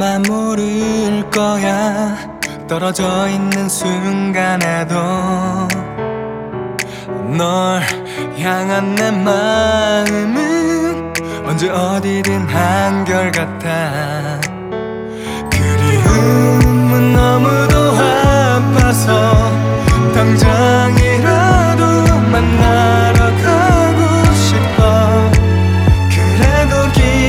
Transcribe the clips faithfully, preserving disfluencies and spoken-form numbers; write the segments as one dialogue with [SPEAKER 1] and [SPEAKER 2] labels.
[SPEAKER 1] 너만 모를 거야. 떨어져 있는 순간에도 널 향한 내 마음은 언제 어디든 한결같아. 그리움은 너무도 아파서 당장이라도 만나러 가고 싶어. 그래도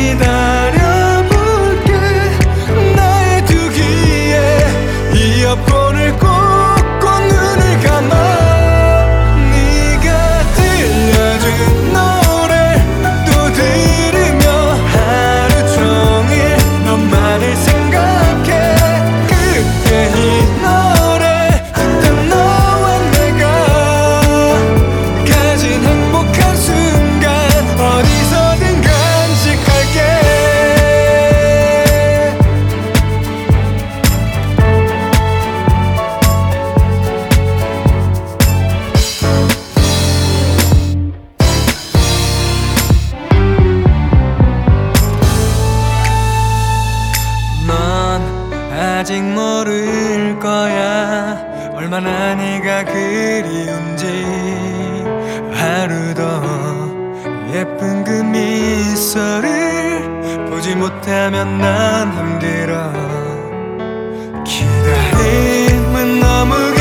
[SPEAKER 1] 기다려볼게. 나의 두 귀에 이어폰을 꽂고 눈을 감아 네가 들려준 노래 또 들으며 하루 종일 너만을 생각해. 그때 이 노래 그때 너와 내가 가진 행복한 순간 어디서든 간직할게. 넌 아직 모를 거야. 얼마나 네가 그리운지. 하루도 예쁜 그 미소를 보지 못하면 난 힘들어. 기다림은 너무